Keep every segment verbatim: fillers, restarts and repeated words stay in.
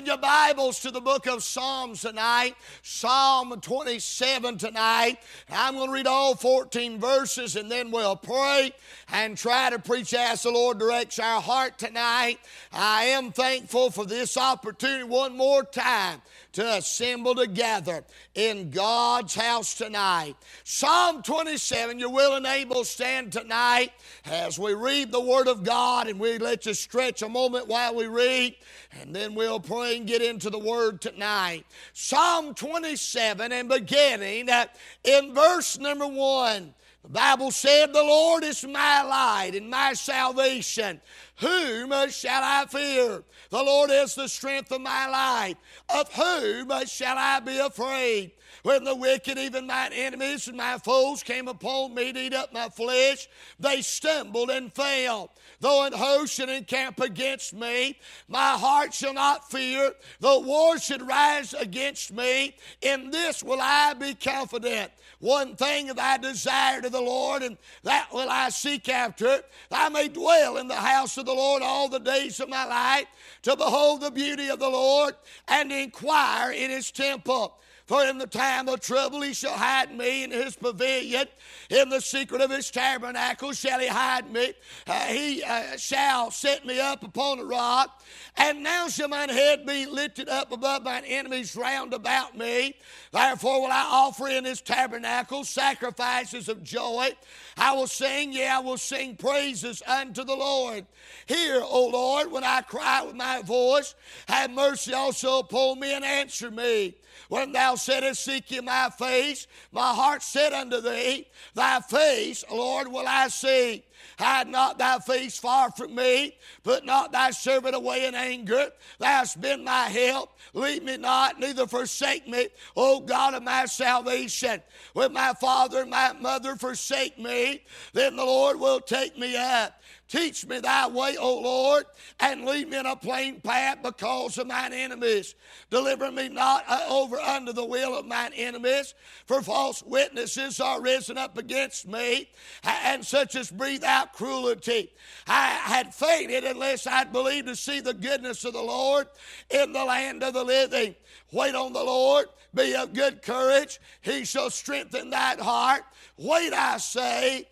your Bibles to the book of Psalms tonight, Psalm twenty-seven tonight. I'm going to read all fourteen verses and then we'll pray and try to preach as the Lord directs our heart tonight. I am thankful for this opportunity one more time to assemble together in God's house tonight. Psalm twenty-seven, you're will and able stand tonight as we read the Word of God, and we let you stretch a moment while we read, and then we'll pray and get into the Word tonight. Psalm twenty-seven, and beginning at, in verse number one, the Bible said, "The Lord is my light and my salvation. Whom shall I fear? The Lord is the strength of my life. Of whom shall I be afraid? When the wicked, even mine enemies and my foes, came upon me to eat up my flesh, they stumbled and fell. Though an host should encamp against me, my heart shall not fear. Though war should rise against me, in this will I be confident. One thing have I desired of the Lord, and that will I seek after, that I may dwell in the house of the Lord all the days of my life, to behold the beauty of the Lord, and inquire in his temple. For in the time of trouble he shall hide me in his pavilion. In the secret of his tabernacle shall he hide me. Uh, he uh, shall set me up upon a rock. And now shall mine head be lifted up above mine enemies round about me. Therefore will I offer in his tabernacle sacrifices of joy. I will sing, yea, I will sing praises unto the Lord. Hear, O Lord, when I cry with my voice. Have mercy also upon me and answer me. When thou saidst, seek ye my face, my heart said unto thee, thy face, Lord, will I see. Hide not thy face far from me. Put not thy servant away in anger. Thou hast been my help. Leave me not, neither forsake me, O God of my salvation. When my father and my mother forsake me, then the Lord will take me up. Teach me thy way, O Lord, and lead me in a plain path because of mine enemies. Deliver me not over unto the will of mine enemies, for false witnesses are risen up against me, and such as breathe out cruelty. I had fainted unless I'd believed to see the goodness of the Lord in the land of the living. Wait on the Lord, be of good courage, he shall strengthen thine heart. Wait, I say,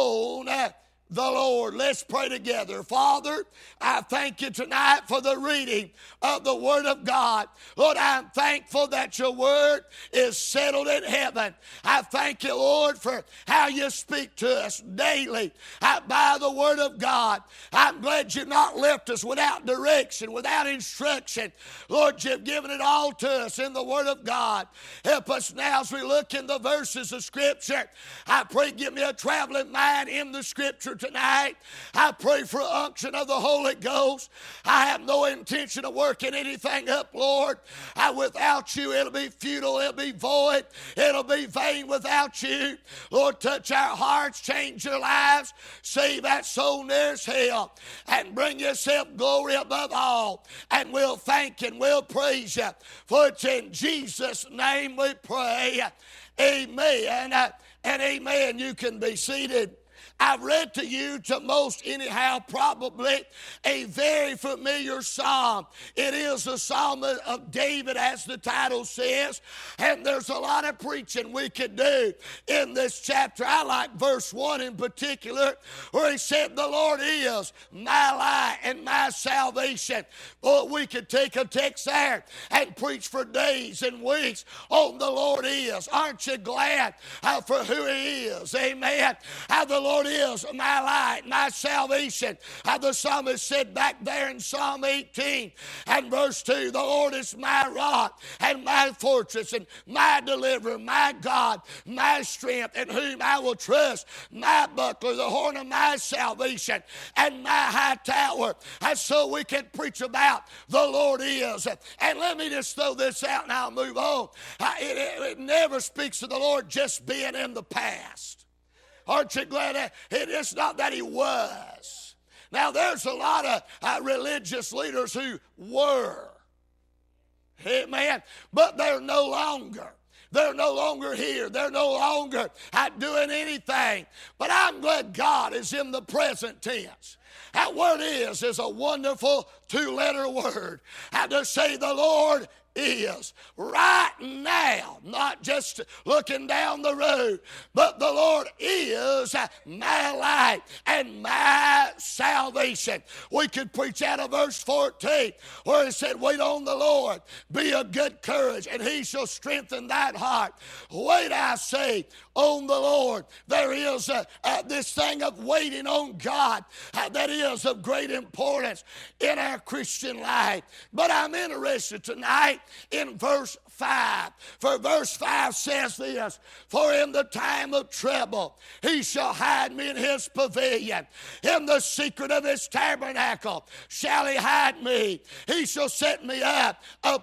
on the Lord." Let's pray together. Father, I thank you tonight for the reading of the Word of God. Lord, I'm thankful that your Word is settled in heaven. I thank you, Lord, for how you speak to us daily by the Word of God. I'm glad you've not left us without direction, without instruction. Lord, you've given it all to us in the Word of God. Help us now as we look in the verses of Scripture. I pray give me a traveling mind in the Scripture tonight. I pray for unction of the Holy Ghost. I have no intention of working anything up, Lord. I, without you, it'll be futile, it'll be void, it'll be vain without you. Lord, touch our hearts, change our lives, save that soul nearest hell, and bring yourself glory above all. And we'll thank and we'll praise you. For it's in Jesus' name we pray. Amen and amen. You can be seated. I've read to you, to most anyhow, probably a very familiar psalm. It is the Psalm of David, as the title says, and there's a lot of preaching we could do in this chapter. I like verse one in particular, where he said, "The Lord is my light and my salvation." Boy, we could take a text there and preach for days and weeks on the Lord is. Aren't you glad uh, for who he is? Amen. How the Lord is my light, my salvation. How the psalmist said back there in Psalm eighteen and verse two, "The Lord is my rock and my fortress and my deliverer, my God, my strength, in whom I will trust, my buckler, the horn of my salvation, and my high tower." And so we can preach about the Lord is. And let me just throw this out and I'll move on. It, it, it never speaks of the Lord just being in the past. Aren't you glad that it is not that he was? Now, there's a lot of uh, religious leaders who were. Amen. But they're no longer. They're no longer here. They're no longer uh, doing anything. But I'm glad God is in the present tense. That word is is a wonderful two-letter word. And to say the Lord is right now, not just looking down the road, but the Lord is my light and my salvation. We could preach out of verse fourteen where it said, wait on the Lord, be of good courage, and he shall strengthen thine heart. Wait, I say, on the Lord. There is uh, uh, this thing of waiting on God uh, that is of great importance in our Christian life. But I'm interested tonight in verse five. For verse five says this, for in the time of trouble he shall hide me in his pavilion. In the secret of his tabernacle shall he hide me. He shall set me up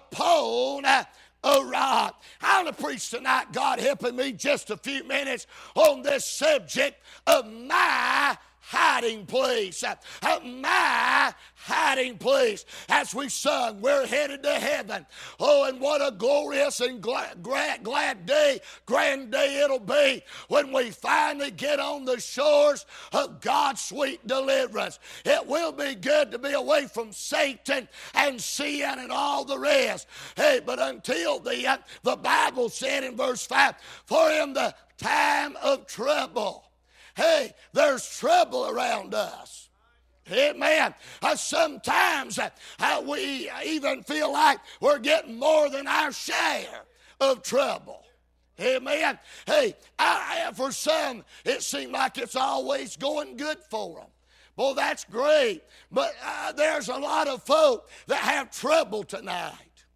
upon a a rock. I want to preach tonight, God helping me just a few minutes on this subject of my hiding place. Uh, my hiding place. As we sung, we're headed to heaven. Oh, and what a glorious and glad, glad, glad day, grand day it'll be when we finally get on the shores of God's sweet deliverance. It will be good to be away from Satan and sin and all the rest. Hey, but until then, the Bible said in verse five, for in the time of trouble, hey, there's trouble around us. Amen. Uh, sometimes uh, uh, we even feel like we're getting more than our share of trouble. Amen. Hey, I, for some, it seems like it's always going good for them. Well, that's great. But uh, there's a lot of folk that have trouble tonight.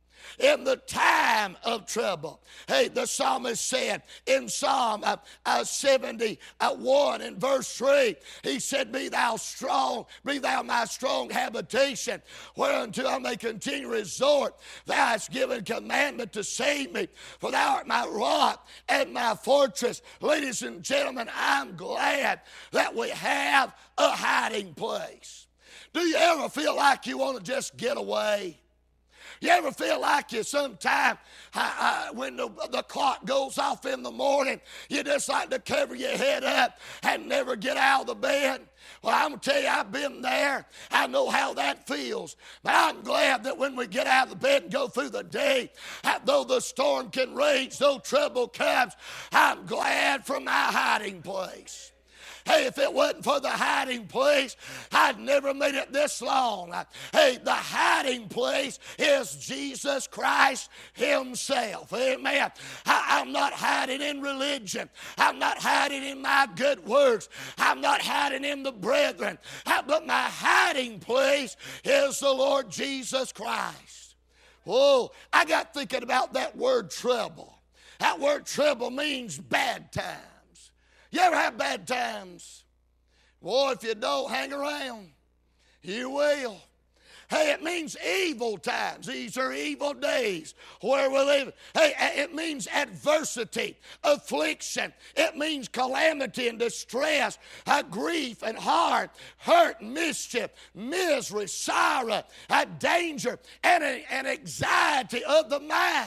In the time of trouble. Hey, the psalmist said in Psalm uh, uh, seventy-one in verse three, he said, be thou strong, be thou my strong habitation, whereunto I may continue resort. Thou hast given commandment to save me, for thou art my rock and my fortress. Ladies and gentlemen, I'm glad that we have a hiding place. Do you ever feel like you want to just get away? You ever feel like you sometime uh, uh, when the, the clock goes off in the morning, you just like to cover your head up and never get out of the bed? Well, I'm going to tell you, I've been there. I know how that feels. But I'm glad that when we get out of the bed and go through the day, uh, though the storm can rage, though trouble comes, I'm glad for my hiding place. Hey, if it wasn't for the hiding place, I'd never made it this long. Hey, the hiding place is Jesus Christ himself. Amen. I, I'm not hiding in religion. I'm not hiding in my good works. I'm not hiding in the brethren. But my hiding place is the Lord Jesus Christ. Oh, I got thinking about that word trouble. That word trouble means bad times. You ever have bad times? Boy, if you don't hang around, you will. Hey, it means evil times. These are evil days where we're living. Hey, it means adversity, affliction. It means calamity and distress, uh, grief and heart, hurt, mischief, misery, sorrow, uh, danger, and, and anxiety of the mind.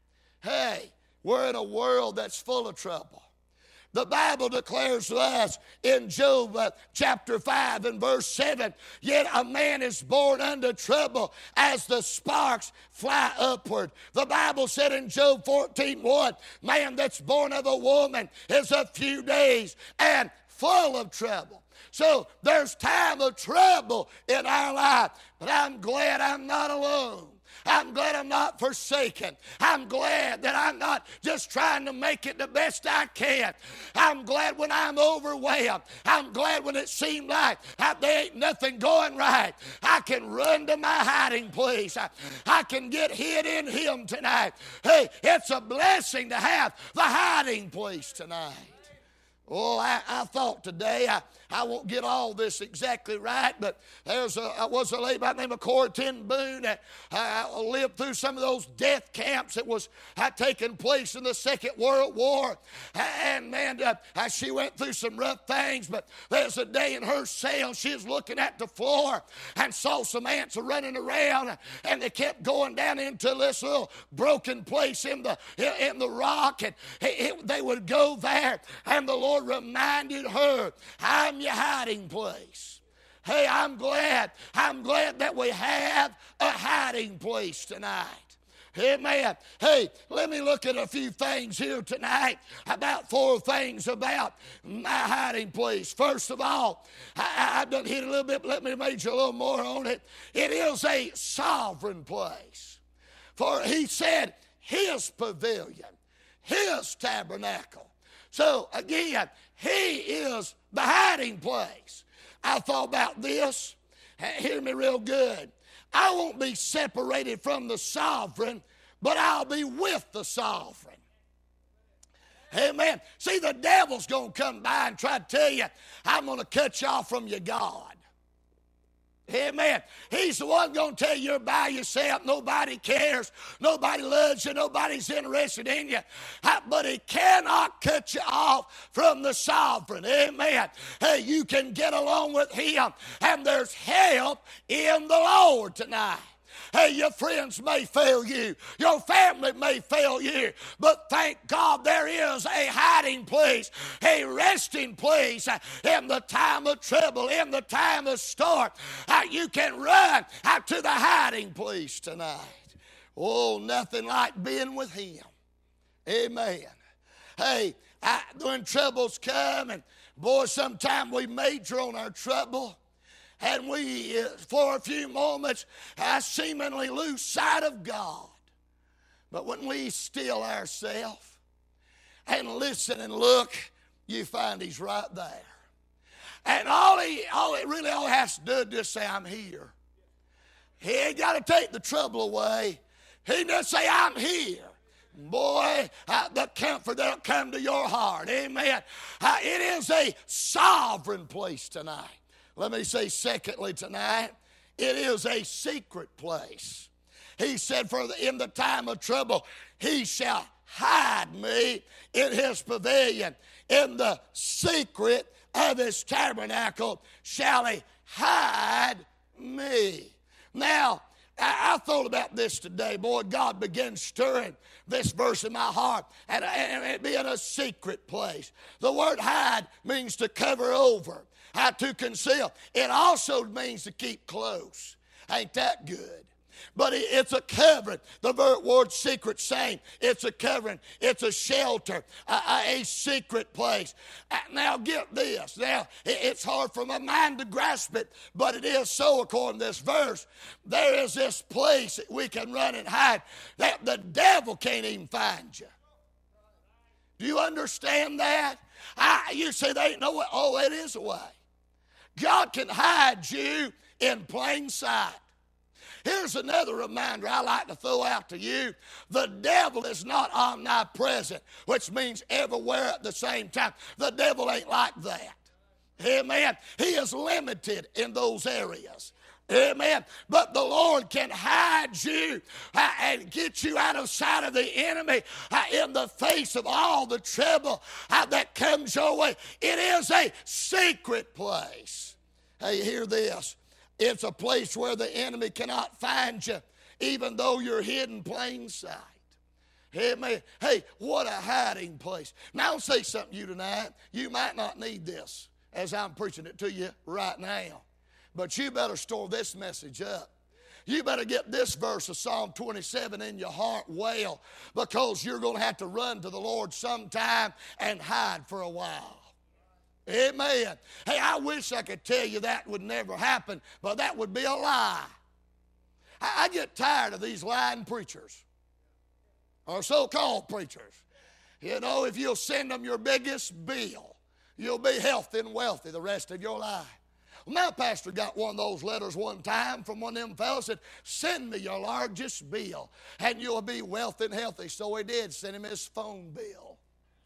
Hey, we're in a world that's full of trouble. The Bible declares to us in Job uh, chapter five and verse seven, yet a man is born unto trouble as the sparks fly upward. The Bible said in Job fourteen one, man that's born of a woman is a few days and full of trouble. So there's time of trouble in our life, but I'm glad I'm not alone. I'm glad I'm not forsaken. I'm glad that I'm not just trying to make it the best I can. I'm glad when I'm overwhelmed. I'm glad when it seems like there ain't nothing going right. I can run to my hiding place. I, I can get hid in him tonight. Hey, it's a blessing to have the hiding place tonight. Oh, I, I thought today, I, I won't get all this exactly right, but there's a, I was a lady by the name of Cora Ten Boone that uh, lived through some of those death camps that was had taken place in the Second World War. And man, uh, she went through some rough things, but there's a day in her cell, she was looking at the floor and saw some ants running around, and they kept going down into this little broken place in the, in the rock, and it, it, they would go there, and the Lord reminded her, I'm your hiding place. Hey, I'm glad. I'm glad that we have a hiding place tonight. Amen. Hey, let me look at a few things here tonight, about four things about my hiding place. First of all, I, I've done hit a little bit, but let me major a little more on it. It is a sovereign place. For he said, his pavilion, his tabernacle. So again, he is the hiding place. I thought about this. Hear me real good. I won't be separated from the sovereign, but I'll be with the sovereign. Amen. See, the devil's going to come by and try to tell you, I'm going to cut you off from your God. Amen. He's the one going to tell you you're by yourself. Nobody cares. Nobody loves you. Nobody's interested in you. But he cannot cut you off from the sovereign. Amen. Hey, you can get along with him. And there's help in the Lord tonight. Hey, your friends may fail you. Your family may fail you. But thank God there is a hiding place, a resting place in the time of trouble, in the time of storm. You can run out to the hiding place tonight. Oh, nothing like being with him. Amen. Hey, I, when troubles come, and boy, sometimes we major on our trouble. And we, for a few moments, I seemingly lose sight of God. But when we still ourselves and listen and look, you find he's right there. And all he, all he really all he has to do is just say, I'm here. He ain't got to take the trouble away. He just say, I'm here. Boy, uh, the comfort that'll come to your heart. Amen. Uh, it is a sovereign place tonight. Let me say secondly tonight, it is a secret place. He said, for the, in the time of trouble, he shall hide me in his pavilion. In the secret of his tabernacle shall he hide me. Now, I, I thought about this today. Boy, God began stirring this verse in my heart, and, and it being a secret place. The word hide means to cover over. How to conceal. It also means to keep close. Ain't that good? But it's a covering. The word secret, same. It's a covering. It's a shelter. A, a secret place. Now get this. Now it's hard for my mind to grasp it, but it is so according to this verse. There is this place that we can run and hide that the devil can't even find you. Do you understand that? I, you say there ain't no way. Oh, it is a way. God can hide you in plain sight. Here's another reminder I like to throw out to you. The devil is not omnipresent, which means everywhere at the same time. The devil ain't like that. Amen. He is limited in those areas. Amen. But the Lord can hide you uh, and get you out of sight of the enemy uh, in the face of all the trouble uh, that comes your way. It is a secret place. Hey, hear this. It's a place where the enemy cannot find you, even though you're hidden in plain sight. Amen. Hey, what a hiding place. Now, I'll say something to you tonight. You might not need this as I'm preaching it to you right now. But you better store this message up. You better get this verse of Psalm twenty-seven in your heart well, because you're going to have to run to the Lord sometime and hide for a while. Amen. Hey, I wish I could tell you that would never happen, but that would be a lie. I, I get tired of these lying preachers, or so-called preachers. You know, if you'll send them your biggest bill, you'll be healthy and wealthy the rest of your life. Well, my pastor got one of those letters one time from one of them fellows that said, send me your largest bill and you'll be wealthy and healthy. So he did send him his phone bill.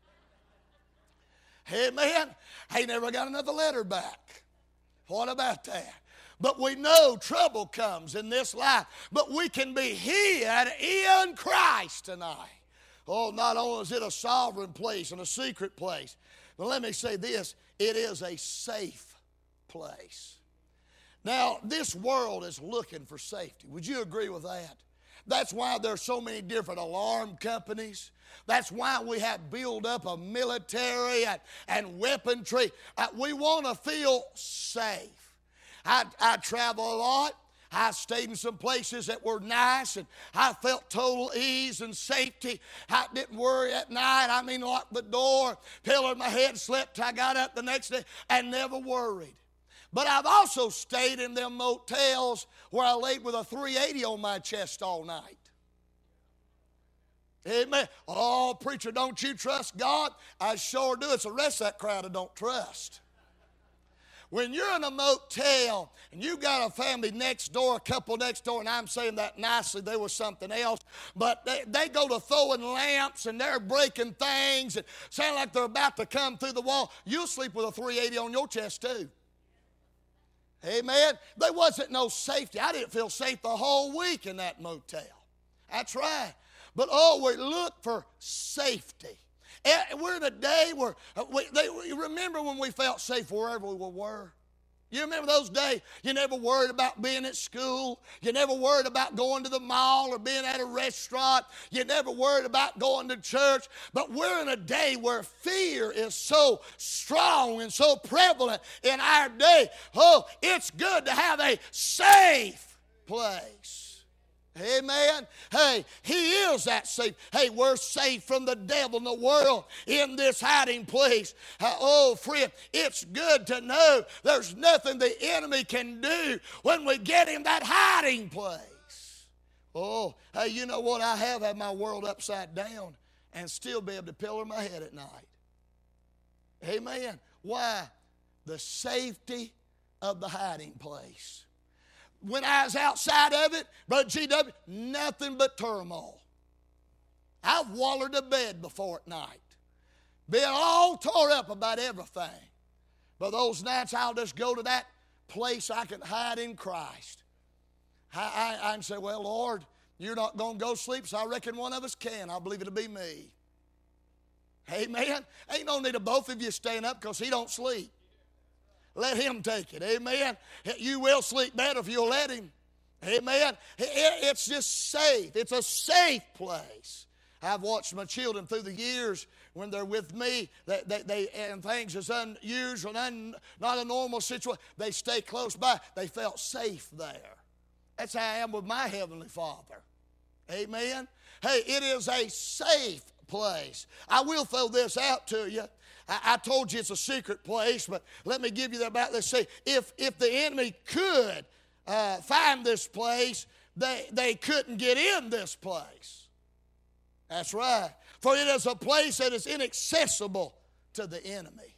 Amen. He never got another letter back. What about that? But we know trouble comes in this life. But we can be hid in Christ tonight. Oh, not only is it a sovereign place and a secret place, but let me say this, it is a safe place. Now, this world is looking for safety. Would you agree with that? That's why there's so many different alarm companies. That's why we have built up a military and, and weaponry. Uh, we want to feel safe. I, I travel a lot. I stayed in some places that were nice, and I felt total ease and safety. I didn't worry at night. I mean, locked the door, pillowed my head, slept till I got up the next day, and never worried. But I've also stayed in them motels where I laid with a three eighty on my chest all night. Amen. Oh, preacher, don't you trust God? I sure do. It's the rest of that crowd I don't trust. When you're in a motel and you got a family next door, a couple next door, and I'm saying that nicely, there was something else, but they, they go to throwing lamps and they're breaking things and sound like they're about to come through the wall, you'll sleep with a three eighty on your chest too. Amen. There wasn't no safety. I didn't feel safe the whole week in that motel. That's right. But always look for safety. We're in a day where, we, they, you remember when we felt safe wherever we were? You remember those days? You never worried about being at school. You never worried about going to the mall or being at a restaurant. You never worried about going to church. But we're in a day where fear is so strong and so prevalent in our day. Oh, it's good to have a safe place. Amen. Hey, He is that safe. Hey, we're safe from the devil and the world in this hiding place. Uh, oh, friend, it's good to know there's nothing the enemy can do when we get in that hiding place. Oh, hey, you know what? I have had my world upside down and still be able to pillow my head at night. Amen. Why? The safety of the hiding place. When I was outside of it, Brother G W, nothing but turmoil. I've wallered to bed before at night, been all tore up about everything. But those nights I'll just go to that place I can hide in Christ. I, I, I can say, well, Lord, you're not going to go sleep, so I reckon one of us can. I believe it'll be me. Amen. Ain't no need of both of you staying up because he don't sleep. Let him take it. Amen. You will sleep better if you'll let him. Amen. It's just safe. It's a safe place. I've watched my children through the years when they're with me, they, they, they, and things is unusual, un, not a normal situation. They stay close by. They felt safe there. That's how I am with my Heavenly Father. Amen. Hey, it is a safe place. I will throw this out to you. I told you it's a secret place, but let me give you that about this. Say, if, if the enemy could uh, find this place, they, they couldn't get in this place. That's right. For it is a place that is inaccessible to the enemy.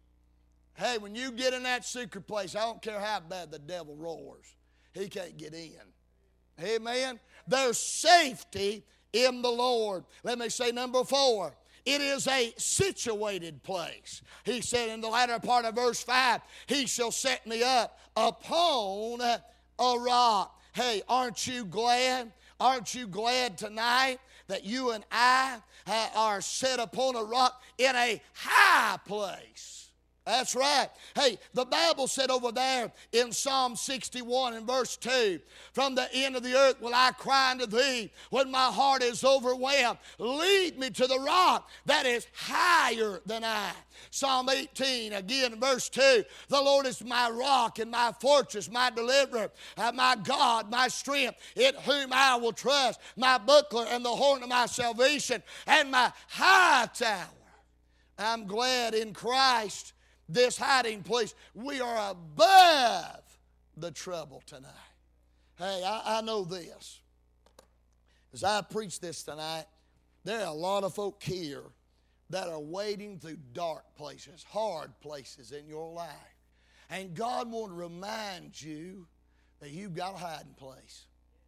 Hey, when you get in that secret place, I don't care how bad the devil roars, he can't get in. Amen. There's safety in the Lord. Let me say number four. It is a situated place. He said in the latter part of verse five, He shall set me up upon a rock. Hey, aren't you glad? Aren't you glad tonight that you and I uh, are set upon a rock in a high place? That's right. Hey, the Bible said over there in Psalm sixty-one and verse two, from the end of the earth will I cry unto thee when my heart is overwhelmed. Lead me to the rock that is higher than I. Psalm eighteen, again, verse two, the Lord is my rock and my fortress, my deliverer, uh, my God, my strength, in whom I will trust, my buckler and the horn of my salvation, and my high tower. I'm glad in Christ, this hiding place, we are above the trouble tonight. Hey, I, I know this. As I preach this tonight, there are a lot of folk here that are wading through dark places, hard places in your life. And God wants to remind you that you've got a hiding place.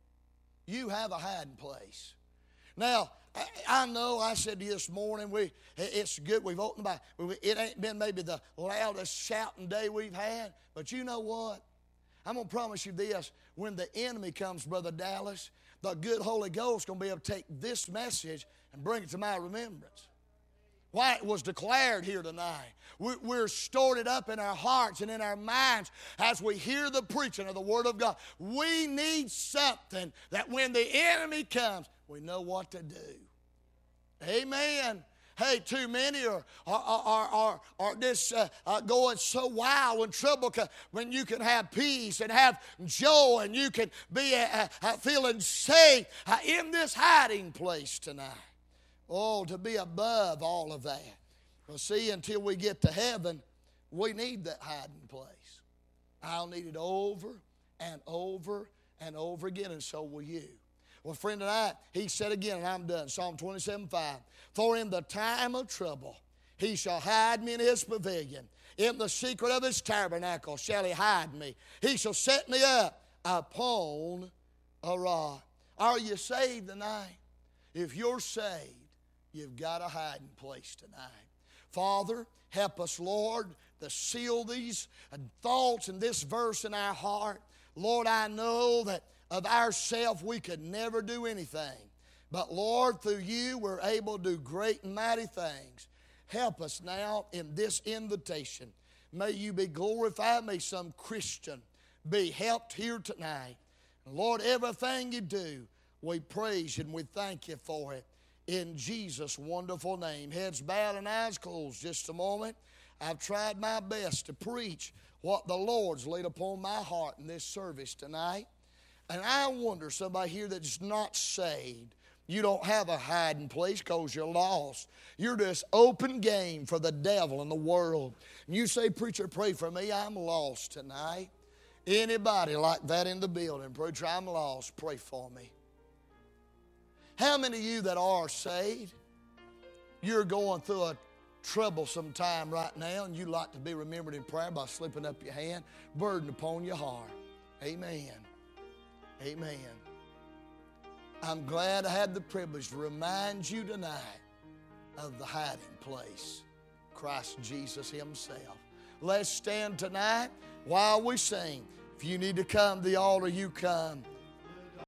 You have a hiding place. Now, I know I said to you this morning, we, it's good we've opened the Bible. It ain't been maybe the loudest shouting day we've had, but you know what? I'm going to promise you this. When the enemy comes, Brother Dallas, the good Holy Ghost is going to be able to take this message and bring it to my remembrance. Why it was declared here tonight. We're stored it up in our hearts and in our minds as we hear the preaching of the Word of God. We need something that when the enemy comes, we know what to do. Amen. Hey, too many are, are, are, are, are just uh, uh, going so wild when trouble comes, when you can have peace and have joy and you can be uh, uh, feeling safe uh, in this hiding place tonight. Oh, to be above all of that. Well, see, until we get to heaven, we need that hiding place. I'll need it over and over and over again, and so will you. Well, friend, tonight, he said again, and I'm done, Psalm twenty-seven five, for in the time of trouble he shall hide me in his pavilion. In the secret of his tabernacle shall he hide me. He shall set me up upon a rock. Are you saved tonight? If you're saved, you've got a hiding place tonight. Father, help us, Lord, to seal these thoughts in this verse in our heart. Lord, I know that of ourselves we could never do anything. But Lord, through you we're able to do great and mighty things. Help us now in this invitation. May you be glorified. May some Christian be helped here tonight. Lord, everything you do, we praise you and we thank you for it. In Jesus' wonderful name. Heads bowed and eyes closed just a moment. I've tried my best to preach what the Lord's laid upon my heart in this service tonight. And I wonder, somebody here that's not saved, you don't have a hiding place because you're lost. You're just open game for the devil and the world. And you say, preacher, pray for me. I'm lost tonight. Anybody like that in the building? Preacher, I'm lost. Pray for me. How many of you that are saved, you're going through a troublesome time right now and you'd like to be remembered in prayer by slipping up your hand, burden upon your heart? Amen. Amen. I'm glad I had the privilege to remind you tonight of the hiding place, Christ Jesus himself. Let's stand tonight while we sing. If you need to come to the altar, you come.